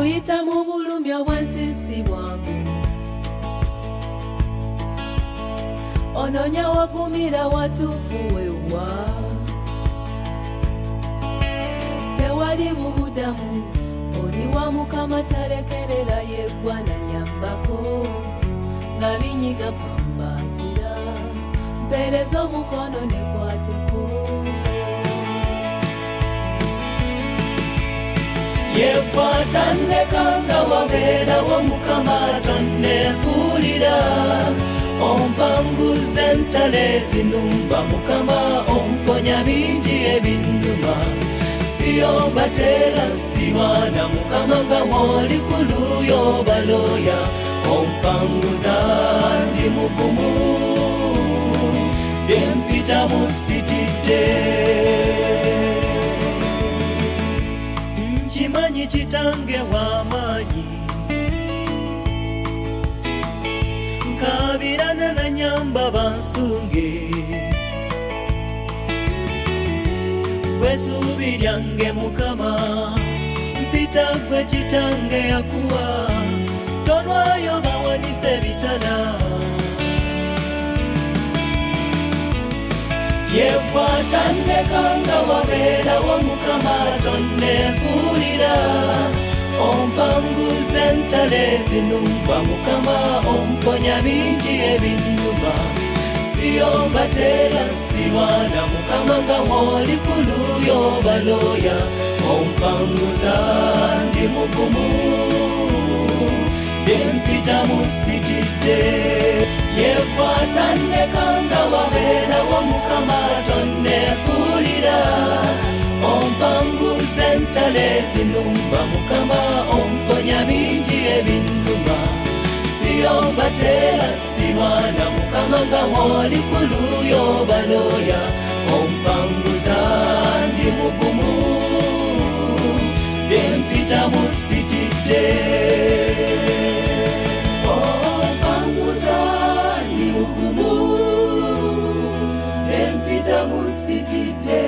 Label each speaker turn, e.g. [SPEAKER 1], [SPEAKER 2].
[SPEAKER 1] tuyita mu bulumi obw'ensisi bwangu ononya wagumira watuufu wewa tewali bubudamu oli wa Mukama talekerera yeggwa na nyambako nga binyiga pambatira mpeereza omukono nekwateko yekwata nnekanga wabeerawo Mukama tonneefuulira ompanguza entalo ezinumba Mukama omponya bingi ebinnuma siyobatera sirwana Mukama nga mwoli ku luuyo balooya ompanguza ndi mugumu byempita musitidde nkimanyi kitange w'amaanyi nkabirana na nyamba bansunge bwesuubi lyange Mukama mpita gwe kitange yakuwa tonwayo bawanise bitala yekwata nnekanga wabeerawo Mukama tonneefuulira ompanguza entalo ezinumba Mukama omponya bingi ebinnuma siyobatera sirwana Mukama nga mwoli ku luuyo balooya ompanguza ndi mugumu byempita musitidde yekwata nnekanga wabeerawo Mukama tonneefuulira ompanguza entalo ezinumba Mukama omponya bingi ebinnuma siyobatera sirwana Mukama nga mwoli ku luuyo balooya ompanguza ndi mugumu byempita musitidde ompanguza ndi mugumu byempita musitidde